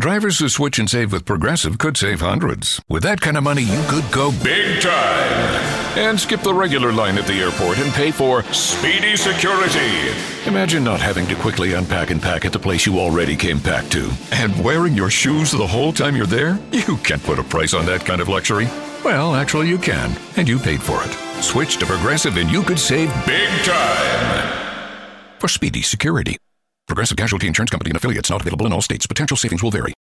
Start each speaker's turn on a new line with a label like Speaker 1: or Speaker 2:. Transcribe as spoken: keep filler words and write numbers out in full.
Speaker 1: Drivers who switch and save with Progressive could save hundreds. With that kind of money, you could go big time and skip the regular line at the airport and pay for Speedy Security. Imagine not having to quickly unpack and pack at the place you already came packed to. And wearing your shoes the whole time you're there? You can't put a price on that kind of luxury. Well, actually you can, and you paid for it. Switch to Progressive and you could save big time for Speedy Security. Progressive Casualty Insurance Company and affiliates, not available in all states. Potential savings will vary.